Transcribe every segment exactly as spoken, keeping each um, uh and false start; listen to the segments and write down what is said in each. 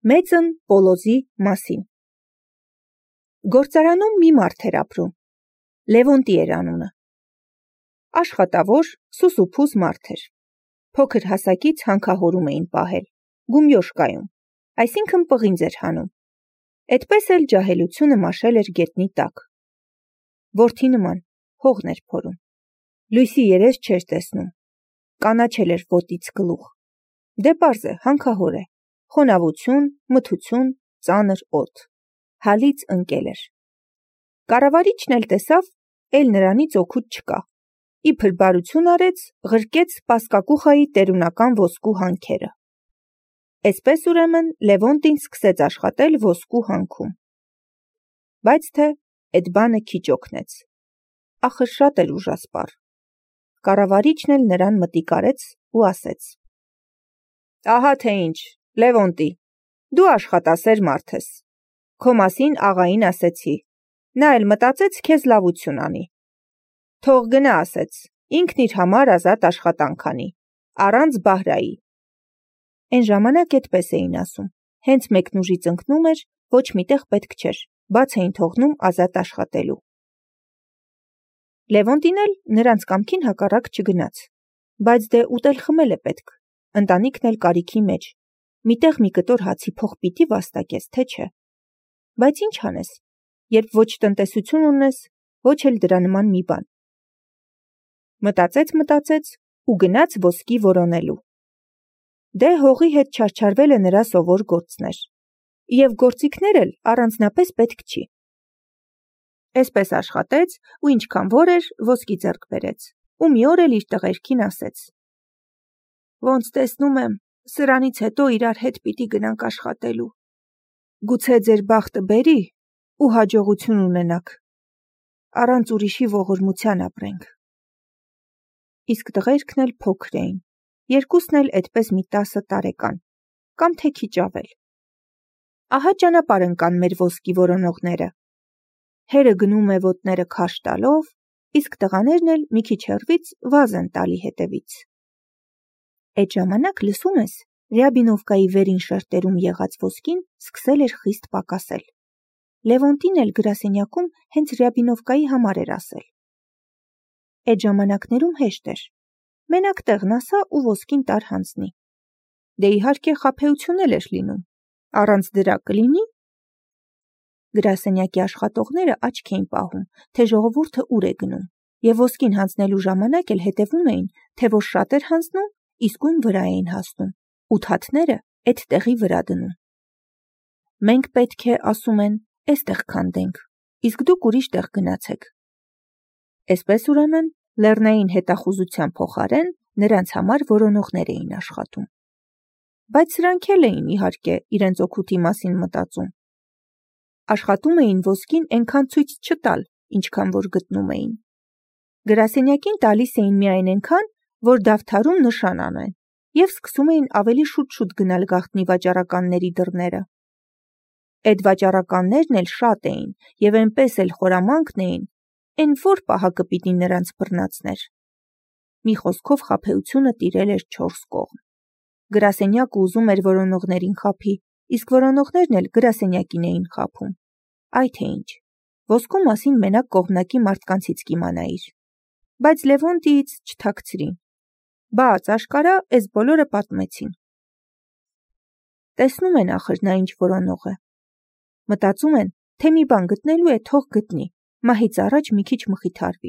Մեծն Պոլոզի մասին։ Գործարանում մի մարդ էր ապրում, Լևոնտի էր անունը։ Աշխատավոր, սուսուփուզ մարդ էր։ Փոքր հասակից հանքահորում էին պահել, գումյոշկայում, այսինքն պղինձ էր հանում։ Էդպես էլ ջահելությունը մաշել էր գետնի տակ։ Որդի նման հողն էր փորում, լույսի երես չէր տեսնում, կանաչել էր ոտից գլուխ։ Դե պարզ է, հանքահոր է, խոնավություն, մթություն, ծանր օդ, հալից ընկել էր։ Կառավարիչն էլ տեսավ, էլ նրանից օգուտ չկա, իբր բարություն արեց, ղրկեց Պասկակուխայի տերունական ոսկու հանքերը։ Էսպես ուրեմն Լևոնտին սկսեց աշխատել ոսկու հանքում։ Բայց թե էդ բանը քիչ օգնեց, ախր շատ էր ուժասպառ։ Կառավարիչն էլ նրան մտիկ արեց ու ասեց. «Ահա թե ինչ, Լևոնտի, դու աշխատասեր մարդ ես, քո մասին աղային ասեցի, նա էլ մտածեց քեզ լավություն անի։ Թող գնա, ասեց, ինքն իր համար ազատ աշխատանք անի, առանց Բահրայի»։ Էն ժամանակ էդպես էին ասում, հենց մեկնուժից ընկնում էր, ոչ միտեղ պետք չէր, բաց էին թողնում ազատ աշխատելու։ Լևոնտին էլ նրանց կամքին հակառակ չգնաց, բայց դե ուտել խմել է պետք, ընտանիքն էլ կարիքի մեջ, միտեղ մի կտոր հացի փող պիտի վաստակես, թե չէ։ Բայց ինչ անես, երբ ոչ տնտեսություն ունես, ոչ էլ դրա նման մի բան։ Մտածեց, մտածեց ու գնաց ոսկի որոնելու։ Դե հողի հետ չարչարվելը նրա սովոր գործն էր, և գործիքներ էլ առանձնապես պետք չի։ Էսպես աշխատեց ու ինչքան որ էր, ոսկի ձեռք բերեց, ու մի օր էլ իր տղերքին ասեց. «Ոնց տեսնում եմ, սրանից հետո իրար հետ պիտի գնանք աշխատելու։ Գուցե ձեր բախտը բերի ու հաջողություն ունենաք, առանց ուրիշի ողորմության ապրենք»։ Իսկ տղերքն էլ փոքր էին, երկուսն էլ էդպես մի տասը տարեկան, կամ թե քիչ ավել։ Ահա ճանապարհ ընկան մեր ոսկի որոնողները։ Հերը գնում է ոտները քաշ տալով, իսկ տղաներն էլ մի քիչ հեռվից վազ են տալի հետևից։ Էդ ժամանակ լսում ես, Ռյաբինովկայի վերին շերտերում եղած ոսկին սկսել էր խիստ պակասել։ Լևոնտին էլ գրասենյակում հենց Ռյաբինովկայի համար էր ասել։ Էդ ժամանակներում հեշտ էր, մենակ տեղն ասա ու ոսկին տար հանձնի։ Դե իհարկե խաբեություն էլ էր լինում, առանց դրա կլինի։ Գրասենյակի աշխատողները աչք էին պահում, թե ժողովուրդը ուր է գնում, և ոսկին հանձնելու ժամանակ էլ հետևում էին, թե որ շատ էր հանձնում, իսկույն վրա էին հասնում, ու թաթները էդ տեղի վրա դնում։ Մենք պետք է, ասում են, էստեղ քանդենք, իսկ դուք ուրիշ տեղ գնացեք։ Էսպես ուրեմն լեռնային հետախուզության փոխարեն նրանց համար որոնողներ էին աշխատում։ Բայց սրանք էլ էին, իհարկե, իրենց օգուտի մասին մտածում։ Աշխատում էին ոսկին էնքան ցույց չտալ, ինչքան որ գտնում էին։ Գրասենյակին տալիս էին միայն էնքան, որ դավթարում նշան անեն, և սկսում էին ավելի շուտ-շուտ գնալ գաղտնի վաճառականների դռները։ Էդ վաճառականներն էլ շատ էին, և էնպես էլ խորամանկն էին, էն որ պահակը պիտի նրանց բռնացներ։ Մի խոսքով խաբեությունը տիրել էր չորս կողմ։ Գրասենյակը ուզում էր որոնողներին խաբի, իսկ որոնողներն էլ գրասենյակին էին խաբում։ Այ թե ինչ, ոսկու մասին մենակ կողմնակի մարդկանցից կիմանայիր։ Բայց Լևոնտիից չթաքցրին։ Բաց աշկարա էս բոլորը պատմեցին։ Տեսնում են ախր նա ինչ որոնող է։ Մտածում են, թե մի բան գտնելու է, թող գտնի, մահից առաջ մի քիչ մխիթարվի։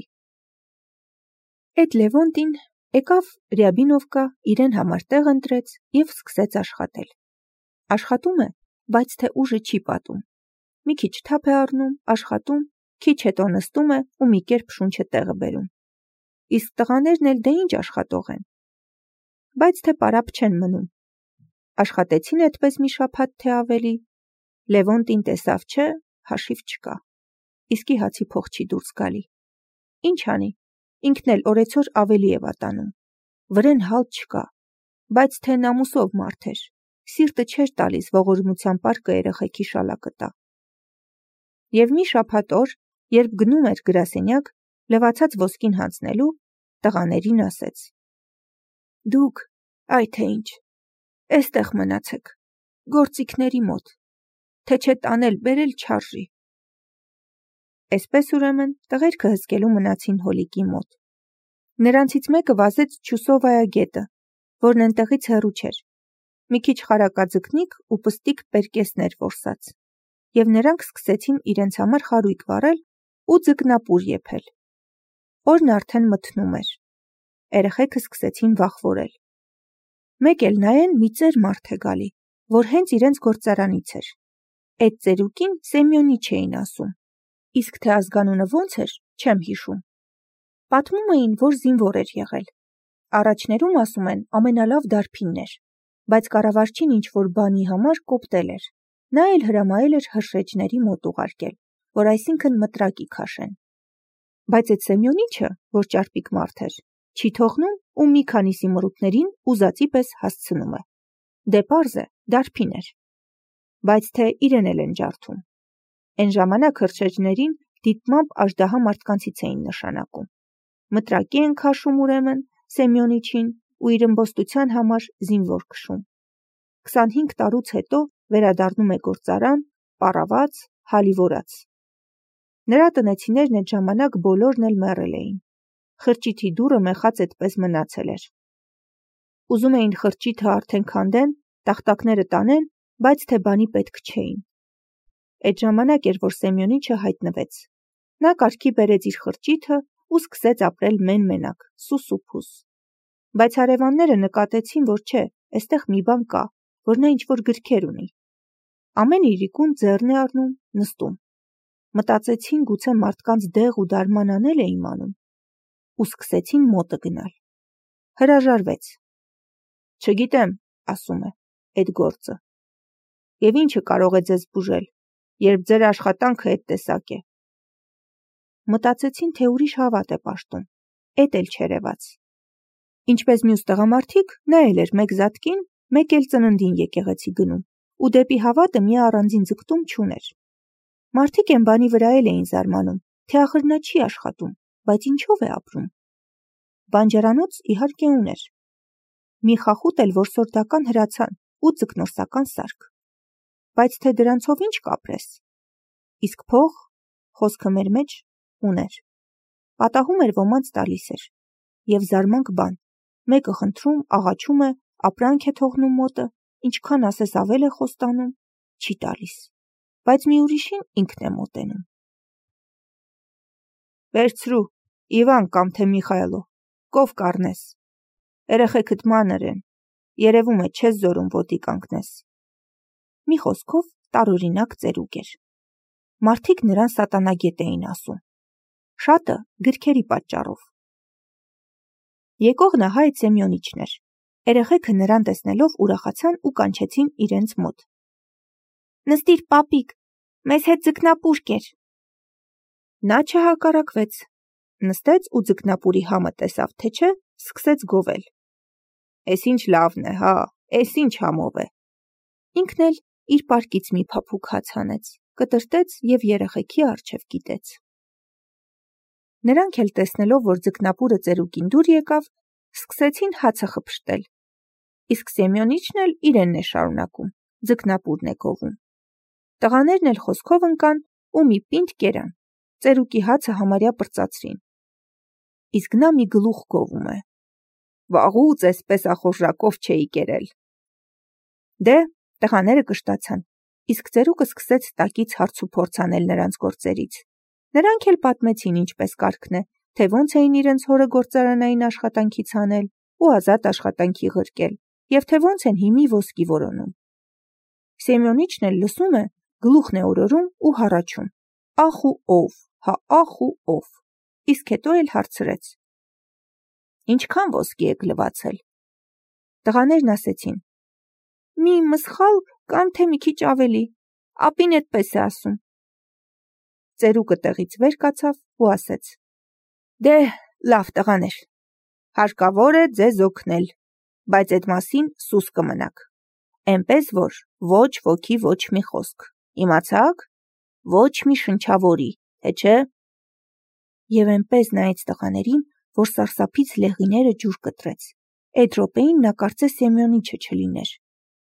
Էդ Լևոնտին եկավ Ռյաբինովկա, իրեն համար տեղ ընտրեց և սկսեց աշխատել։ Աշխատում է, բայց թե ուժը չի պատում։ Մի քիչ թափ է առնում, աշխատում, քիչ հետո նստում է ու մի կերպ շունչը տեղը բերում։ Իսկ տղաներն էլ դե ինչ աշխատող են։ Բայց թե պարապ չեն մնում։ Աշխատեցին էդպես մի շաբաթ թե ավելի, Լևոնտին տեսավ, չէ, հաշիվ չկա, իսկի հացի փող չի դուրս գալի։ Ինչ անի, ինքն էլ օրեցօր ավելի է վատանում, վրեն հալ չկա, բայց թե նամուսով մարդ էր, սիրտը չէր տալիս ողորմության պարկը երեխեքի շալակը տա։ Եվ մի շաբաթ օր, երբ գնում էր գրասենյակ, լվացած ոսկին հանձնելու, տղաներին ասեց. «Դուք, այ թե ինչ, էստեղ մնացեք, գործիքների մոտ, թե չէ տանել բերել չարժի։ Այսպես ուրեմն տղերքը հսկելու մնացին հոլիկի մոտ։ Նրանցից մեկը վազեց Չուսովայա գետը, որն այնտեղից հեռու չէր, մի քիչ խարակաձկնիկ ու պստիկ պերկեսներ որսած, և նրանք սկսեցին իրենց համար խարույկ վառել ու ձկնապուր եփել։ Օրն արդեն մթնում էր։ Երեխեքը սկսեցին վախվորել։ Մեկ էլ նայեն մի ծեր մարդ է գալի, որ հենց իրենց գործարանից էր։ Այդ ծերուկին Սեմյոնիչ էին ասում, իսկ թե ազգանունը ոնց էր, չեմ հիշում։ Պատմում էին, որ զինվոր էր եղել։ Առաջներում ասում են ամենալավ դարբինն էր, բայց կառավարչին ինչ-որ բանի համար կոպտել էր։ Նա էլ հրամայել էր հրշեջների մոտ ուղարկել, որ այսինքն մտրակի քաշեն։ Բայց այդ Սեմյոնիչը, որ ճարպիկ մարդ էր, չի թողնում ու մի քանիսի մորուքներին ուզածի պես հասցնում է։ Դե պարզ է, դարբին էր։ Բայց թե իրեն էլ են ջարդում։ Այն ժամանակ հրշեջներին դիտմամբ աժդահա մարդկանցից էին նշանակում։ Մտրակի են քաշում ուրեմն Սեմյոնիչին ու իր ըմբոստության համար զինվոր քշում։ քսանհինգ տարուց հետո վերադառնում է գործարան, պառաված, հալիվորած։ Նրա տնեցիներն այդ ժամանակ բոլորն էլ մեռել էին։ Խրճիթի դուռը մեխած այդպես մնացել էր։ Ուզում էին խրճիթը արդեն քանդեն, տախտակները տանեն, բայց թե բանի պետք չէին։ Այդ ժամանակ էր, որ Սեմյոնիչը հայտնվեց։ Նա կարգի բերեց իր խրճիթը ու սկսեց ապրել մեն-մենակ, սուս ու փուս։ Բայց հարևանները նկատեցին, որ չէ, այստեղ մի բան կա, որ նա ինչ-որ գրքեր ունի։ Ամեն իրիկուն ձեռն է առնում, նստում։ Մտածեցին, գուցե մարդկանց դեղ ու դարման անել է իմանում, ու սկսեցին մոտը գնալ։ Հրաժարվեց։ Չգիտեմ, ասում է, այդ գործը։ Եվ ինչը կարող է ձեզ բուժել, երբ ձեր աշխատանքը այդ տեսակ է։ Մտածեցին, թե ուրիշ հավատ է պաշտում, էդ էլ չերևաց։ Ինչպես մյուս տղամարդիկ, նա էլ էր մեկ զատկին, մեկ էլ ծննդին եկեղեցի գնում, ու դեպի հավատը մի առանձին ձգտում չուներ։ Մարդիկ են բանի վրա էլ էին զարմանում, թե ախր նա չի աշխատում, բայց ինչով է ապրում։ Բանջարանոց իհարկե ուներ։ Մի խախուտ էլ որսորդական հրացան ու ձկնորսական սարք։ Բայց թե դրանցով ինչ կապրես։ Իսկ փող, խոսքը մեր մեջ, ուներ։ Պատահում էր ոմանց տալիս էր։ Եվ զարմանք բան, մեկը խնդրում, աղաչում է, ապրանք է թողնում մոտը, ինչքան ասես ավել է խոստանում, չի տալիս, բայց մի ուրիշին ինքն է մոտենում։ Վերցրու, Իվան կամ թե Միխայլո, կով կառնես։ Երեխեքդ մանր են, երևում է չես զորում ոտի կանգնես։ Մի խոսքով տարօրինակ ծերուկ էր։ Մարդիկ նրան սատանագետ էին ասում։ Շատը գրքերի պատճառով։ Եկողն ահա այդ Սեմյոնիչն էր։ Երեխեքը նրան տեսնելով ուրախացան ու կանչեցին իրենց մոտ։ Նստիր, պապիկ, մեզ հետ ձկնապուր կեր։ Նա չհակառակվեց։ Նստեց ու ձկնապուրի համը տեսավ, թե չէ, սկսեց գովել։ Էս ինչ լավն է, հա, էս ինչ համով է։ Ինքն էլ իր պարկից մի փափուկ հաց հանեց, կտրտեց և երեխեքի առջև կիտեց։ Նրանք էլ տեսնելով, որ ձկնապուրը ծերուկին դուր եկավ, սկսեցին հացը խփշտել։ Իսկ Սեմյոնիչն էլ իրենն է շարունակում, ձկնապուրն է գովում։ Տղաներն էլ խոսքով ընկան ու մի պինդ կերան, ծերուկի հացը համարյա պրծացրին։ Իսկ նա մի գլուխ գովում է։ Վաղուց էսպես ախորժակով չէի կերել։ Դե, տղաները կշտացան, իսկ ծերուկը սկսեց տակից հարց ու փորձ անել նրանց գործերից։ Նրանք էլ պատմեցին ինչպես կարգն է, թե ոնց էին իրենց հորը գործարանային աշխատանքից հանել ու ազատ աշխատանքի ղրկել, և թե ոնց են հիմի ոսկի որոնում։ Սեմյոնիչն էլ լսում է, գլուխն է օրորում ու հառաչում. ախ ու ով, հա ախ ու ով, իսկ հետո էլ հարցրեց. ինչքան ոսկի եք լվացել։ Տղաներն ասեցին. մի մսխալ կամ թե մի քիչ ավելի, ապին էդպես է ասում։ Ծերուկը տեղից վեր կացավ ու ասեց. դե, լավ տղաներ, հարկավոր է ձեզ օգնել, բայց այդ մասին սուս կմնաք, էնպես որ ոչ ոքի ոչ մի խոսք, իմացաք, ոչ մի շնչավորի, թե չէ։ Եվ էնպես նայեց տղաներին, որ սարսափից լեղիները ջուր կտրեց։ Այդ րոպեին նա կարծես Սեմյոնիչը չլիներ։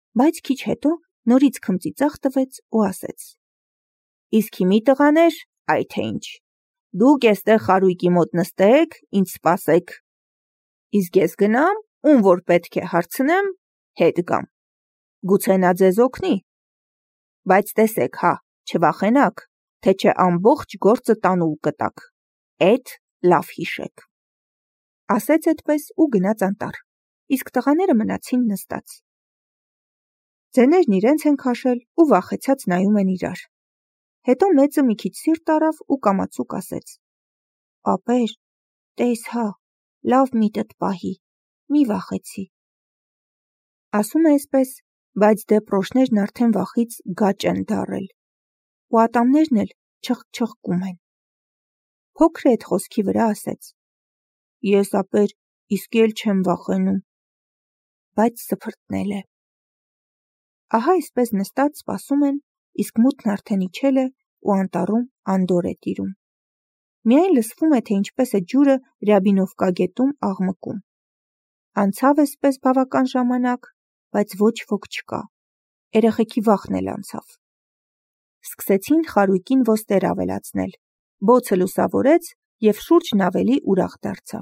բայց քիչ հետո նորից քմծիծաղ տվեց ու ասեց. Իսկ հիմի տղաներ, այ թե ինչ, դուք էստեղ խարույկի մոտ նստեք, ինձ սպասեք, իսկ ես գնամ, ում որ պետք է հարցնեմ, հետ գամ, գուցե նա ձեզ օգնի, բայց տեսեք հա, չվախենաք, թե չէ ամբողջ գործը տանուլ կտաք, էդ լավ հիշեք, ասեց էդպես ու գնաց անտառ, իսկ տղաները մնացին նստած, ձեներն իրենց են քաշել ու վախեցած նայում են իրար, հետո մեծը մի քիչ սիրտ առավ ու կամացուկ ասեց. Ապեր, տես հա, լավ միտդ պահի, մի վախեցի։ Ասում է այսպես, բայց դեպրոշներն արդեն վախից գաճ են դառել, ու ատամներն էլ չխ-չխկում են։ Փոքրը այդ խոսքի վրա ասեց. Ես ապեր, իսկ էլ չեմ վախենում, բայց սփրտնել է։ Ահա այսպես նստած սպասում են, իսկ մութն արդեն իջել է ու անտառում անդորր է տիրում։ Միայն լսվում է, թե ինչպես է ջուրը Ռյաբինովկա գետում աղմկում։ Անցավ էսպես բավական ժամանակ, բայց ոչ ոք չկա։ Երեխեքի վախն էլ անցավ։ Սկսեցին խարույկին ոստեր ավելացնել։ Բոցը լուսավորեց և շուրջն ավելի ուրախ դարձավ։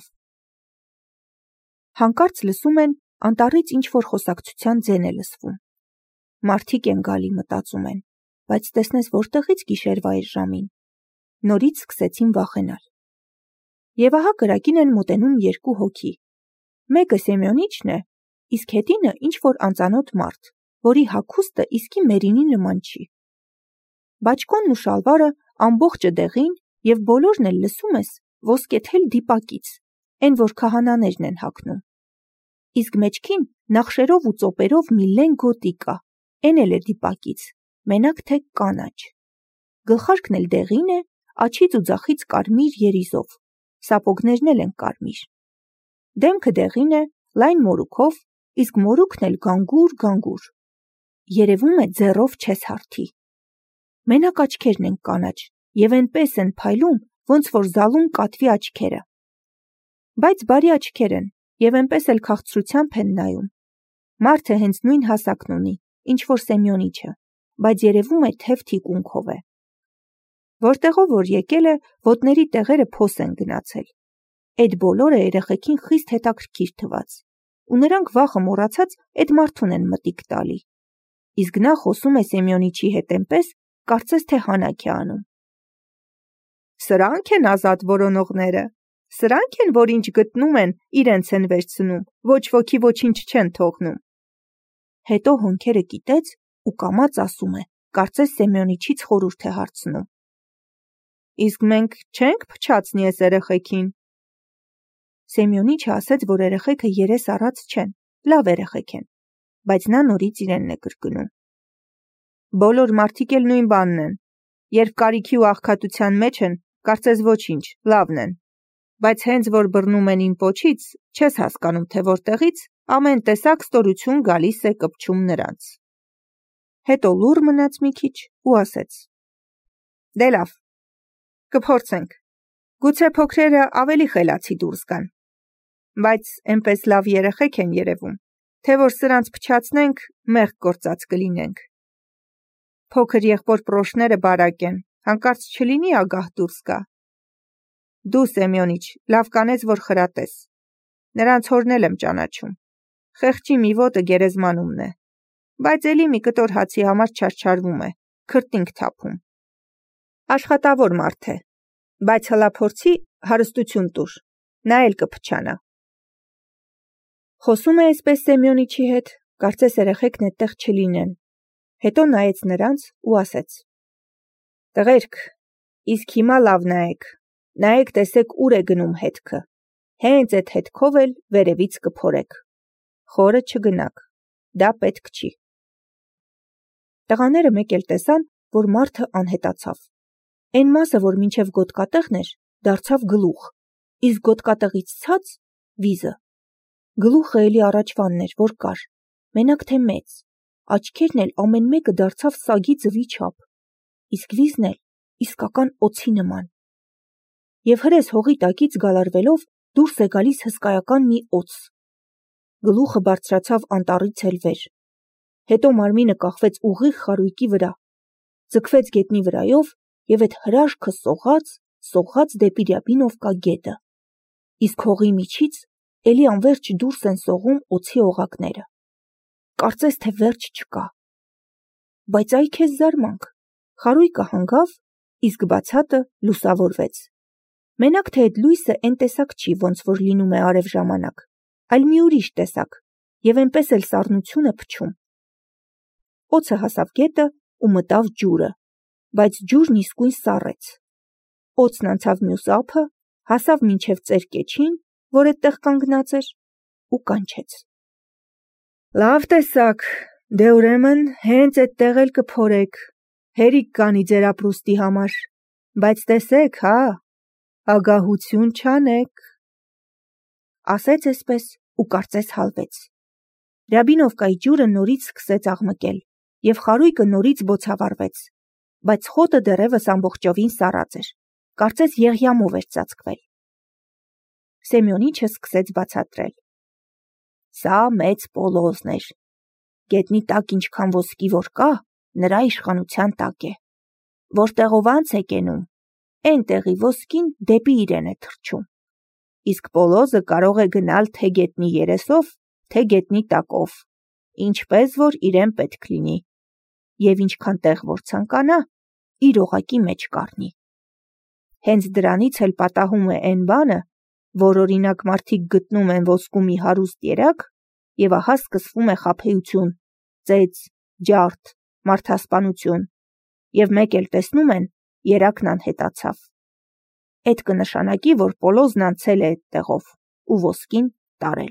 Հանկարծ լսում են, անտառից ինչ-որ խոսակցության ձեն է լսվում։ Մարդիկ են գալի, մտածում են, բայց տեսնես որտեղից գիշերվա այս ժամին։ Նորից սկսեցին վախենալ։ Եվ ահա կրակին են մոտենում երկու հոգի։ Մեկը Սեմյոնիչն է, իսկ հետինը ինչ-որ անծանոթ մարդ, որի հագուստը իսկի Մերինի նման չի։ Բաճկոնն ու շալվարը ամբողջը դեղին և բոլորն էլ լսում ես ոսկեթել դիպակից, են որ քահանաներն են հագնում։ Իսկ մեջքին նախշերով ու ծոպերով մի լեն գոտի կա, են էլ է դիպակից, մենակ թե կանաչ։ Գլխարկն էլ դեղին է, աջից ու ձախից կարմիր երիզով, սապոգներն էլ են կարմիր։ Դեմքը դեղին է, լայն մորուքով, իսկ մորուքն էլ գանգուր-գանգուր։ Երևում է ձեռով չես հարթի։ Մենակ աչքերն են կանաչ և այնպես են փայլում, ոնց որ զալում կատվի աչքերը։ Բայց բարի աչքեր են և այնպես էլ քաղցրությամբ են նայում։ Մարդը հենց նույն հասակն ունի, ինչ որ Սեմյոնիչը, բայց երևում է թև թիկունքով է։ Որտեղով որ եկել է, ոտների տեղերը փոս են գնացել։ Այդ բոլորը երեխեքին խիստ հետաքրքիր թվաց, ու նրանք վախը մոռացած այդ մարդուն են մտիկ տալի։ Իսկ նա խոսում է Սեմյոնիչի հետ այնպես, կարծես թե հանաք է անում։ Սրանք են ազատ որոնողները, սրանք են, որ ինչ գտնում են, իրենց են վերցնում, ոչ ոքի ոչինչ չեն թողնում։ Հետո հոնքերը կիտեց ու կամաց ասում է, կարծես Սեմյոնիչից խորհուրդ է հարցնում։ Իսկ մենք չենք փչացնի այս երեխեքին։ Սեմյոնիչը ասեց, որ երեխեքը երես առած չեն, լավ երեխեք են, բայց նա նորից իրենն է կրկնում։ Բոլոր մարդիկ էլ նույն բանն են, երբ կարիքի ու աղքատության մեջ են, կարծես ոչինչ, լավն են, բայց հենց որ բռնում են իմ պոչից, չես հասկանում, թե որտեղից ամեն տեսակ ստորություն գալիս է կպչում նրանց։ Հետո լուռ մնաց մի քիչ ու ասեց. Դե լավ, կփորձենք, գուցե փոքրերը ավելի խելացի դուրս գան, բայց այնպես լավ երեխեք են երևում, թե որ սրանց փչացնենք, մեղք գործած կլինենք։ Փոքր եղբոր պրոշները բարակ են, հանկարծ չլինի ագահ դուրս գա։ Դու Սեմյոնիչ, լավ կանես, որ խրատես։ Նրանց հորն էլ եմ ճանաչում։ Խեղճի մի ոտը գերեզմանումն է, բայց էլի մի կտոր հացի համար չարչարվում է, քրտինք թափում։ Աշխատավոր մարդ է, բայց հլափորձի հարստություն տուր, նա էլ կփչանա։ Խոսում է այսպես Սեմյոնիչի հետ, կարծես երեխեքն այդտեղ չլինեն։ Հետո նայեց նրանց ու ասեց. Տղերք, իսկ հիմա լավ նայեք, նայեք տեսեք ուր է գնում հետքը, հենց այդ հետքով էլ վերևից կփորեք, խորը չգնաք, դա պետք չի։ Տղաները մեկ էլ տեսան, որ մարդը անհետացավ։ Այն մասը, որ մինչև գոտկատեղն էր, դարձավ գլուխ, իսկ գոտկատեղից ցած վիզը։ Գլուխը էլի առաջվանն էր, որ կար, մենակ թե մեծ, աչքերն էլ ամեն մեկը դարձավ սագի ձվի չափ, իսկ վիզն էլ իսկական օձի նման։ Եվ հրես հողի տակից գալարվելով դուրս է գալիս հսկայական մի օձ։ Գլուխը բարձրացավ անտառից էլ վեր։ հետո մարմինը կախվեց ուղիղ խարույկի վրա, ձգվեց գետնի վրայով և այդ հրաշքը սողաց, սողաց դեպի Ռյաբինովկա գետը, իսկ հողի միջից էլի անվերջ դուրս են սողում օձի օղակները, կարծես թե վերջ չկա, բայց այ քեզ զարմանք, խարույկը հանգավ, իսկ բացատը լուսավորվեց, մենակ թե այդ լույսը էն տեսակ չի, ոնց որ լինում է արև ժամանակ, այլ մի ուրիշ տեսակ, և էնպես էլ սառնություն է փչում, օձը հասավ գետը ու մտավ ջուրը, բայց ջուրն իսկույն սառեց, օձն անցավ մյուս ափը, հասավ մինչև ծեր կեչին, որ էդտեղ կանգնած էր, ու կանչեց. Լավ տեսակ, դե ուրեմն հենց էդտեղ էլ կփորեք, հերիք կանի ձեր ապրուստի համար, բայց տեսեք, հա, ագահություն չանեք, ասեց էսպես ու կարծես հալվեց, Ռյաբինովկայի ջուրը նորից սկսեց աղմկել, և խարույկը նորից բոցավառվեց, բայց խոտը դեռևս ամբողջովին սառած էր, կարծես եղյամով էր ծածկվել, Սեմյոնիչը սկսեց բացատրել. Սա մեծ Պոլոզն էր, գետնի տակ ինչքան ոսկի որ կա, նրա իշխանության տակ է, որտեղով անց է կենում, էն տեղի ոսկին դեպի իրեն է թռչում, իսկ Պոլոզը կարող է գնալ թե գետնի երեսով, թե գետնի տակով, ինչպես որ իրեն պետք լինի, և ինչքան տեղ որ ցանկանա, իր օղակի մեջ կառնի, հենց դրանից էլ պատահում է էն բանը, որ օրինակ մարդիկ գտնում են ոսկու մի հարուստ երակ և ահա սկսվում է խաբեություն, ծեծ, ջարդ, մարդասպանություն և մեկ էլ տեսնում են երակն անհետացավ։ Էդ կնշանակի, որ Պոլոզն անցել է էդ տեղով ու ոսկին տարել։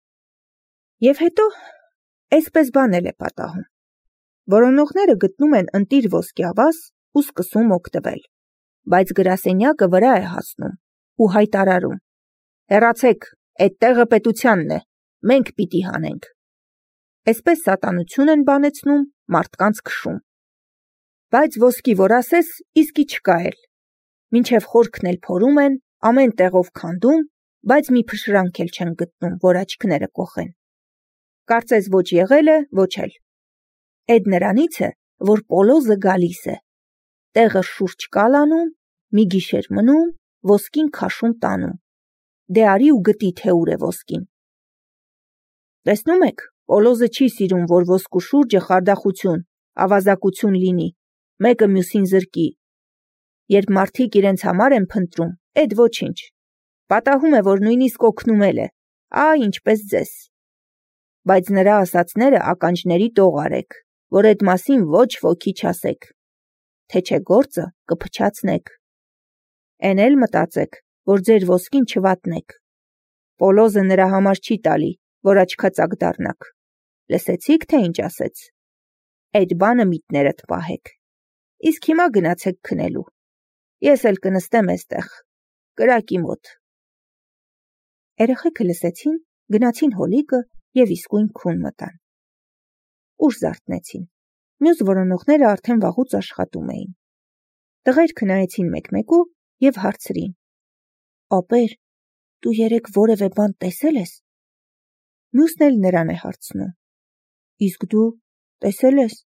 Եվ հետո էսպես բան էլ է պատահում։ Որոնողները գտնում են ընտիր ոսկյավազ ու սկսում օգտվել, բայց գրասենյակը վրա է հասնում ու հայտարարում. Հեռացեք, այդ տեղը պետությանն է, մենք պիտի հանենք։ Էսպես սատանություն են բանեցնում, մարդկանց քշում։ Բայց ոսկի որ ասես, իսկի չկա էլ։ Մինչև խորքն էլ փորում են, ամեն տեղով քանդում, բայց մի փշրանք էլ չեն գտնում, որ աչքները կոխեն։ Կարծես ոչ եղել է, ոչ էլ։ Էդ նրանից է, որ Պոլոզը գալիս է։ Տեղը շուրջ կալանում, մի գիշեր մնում, ոսկին քաշում տանում։ Դե արի ու գտի, թե ուր է ոսկին։ Տեսնում եք, Պոլոզը չի սիրում, որ ոսկու շուրջը խարդախություն, ավազակություն լինի, մեկը մյուսին զրկի։ Երբ մարդիկ իրենց համար են փնտրում, էդ ոչինչ։ Պատահում է, որ նույնիսկ օգնում էլ է, ա, ինչպես ձեզ։ Բայց նրա ասածները ականջների տող արեք, որ այդ մասին ոչ ոքի չասեք, թե չէ գործը կփչացնեք։ Էն էլ մտածեք, որ ձեր ոսկին չվատնեք։ Պոլոզը նրա համար չի տալի, որ աչքածակ դառնաք։ Լսեցիք, թե ինչ ասեց։ Այդ բանը միտներդ պահեք։ Իսկ հիմա գնացեք քնելու։ Ես էլ կնստեմ էստեղ, կրակի մոտ։ Երեխեքը լսեցին, գնացին հոլիկը և իսկույն քուն մտան։ Ուշ զարթնեցին։ Մյուս որոնողները արդեն վաղուց աշխատում էին։ Տղերքը նայեցին մեկ-մեկու և հարցրին. Ապեր, դու երեկ որևէ բան տեսել ես։ Մյուսն էլ նրան է հարցնում. Իսկ դու տեսել ես։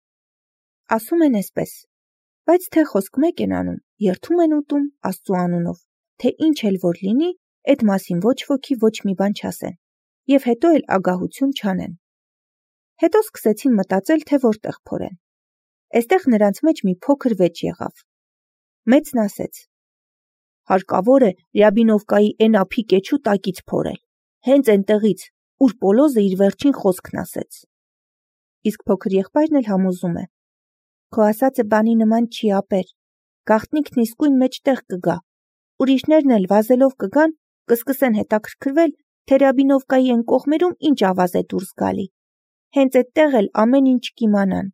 Ասում են էսպես, բայց թե խոսք մեկ են անում, երթում են ուտում Աստծու անունով, թե ինչ էլ որ լինի, այդ մասին ոչ ոքի ոչ մի բան չասեն, և հետո էլ ագահություն չանեն։ Հետո սկսեցին մտածել, թե որտեղ փորեն։ Այստեղ նրանց մեջ մի փոքր վեճ եղավ։ Մեծն ասեց. Հարկավոր է Ռյաբինովկայի էն ափի կեչու տակից փորել, հենց էնտեղից, ուր Պոլոզը իր վերջին խոսքն ասեց։ Իսկ փոքր եղբայրն էլ համոզում է. Քո ասածը բանի նման չի, ապեր, գաղտնիքն իսկույն մեջտեղ կգա, ուրիշներն էլ վազելով կգան, կսկսեն հետաքրքրվել, թե Ռյաբինովկայի են կողմերում ինչ ավազ է դուրս գալի, հենց էդտեղ էլ ամեն ինչ կիմանան։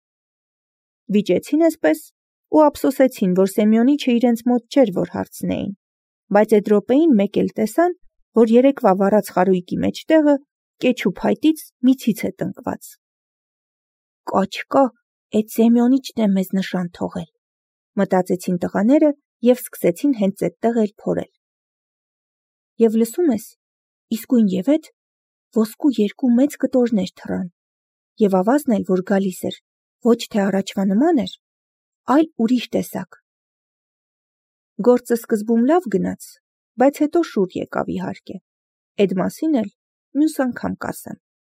Վիճեցին էսպես ու ափսոսեցին, որ Սեմյոնիչը իրենց մոտ չէր, որ հարցնեին, բայց այդ րոպեին մեկ էլ տեսան, որ երեկվա վառած խարույկի մեջտեղը կեչու փայտից միցից է տնկված։ Կաչկա, այդ Սեմյոնիչն է մեզ նշան թողել, մտածեցին տղաները և սկսեցին հենց այդտեղ էլ փորել։ Եվ լսում ես, իսկույն և էդ ոսկու երկու մեծ կտորներ թռան, Եվ ավազն էլ, որ գալիս էր, ոչ թե առաջվա նման էր, այլ ուրիշ տեսակ։ Գործը սկզբում լավ գնաց, բայց հետո շուռ եկավ իհարկե։ Էդ մասին էլ մյուս անգամ կասեմ։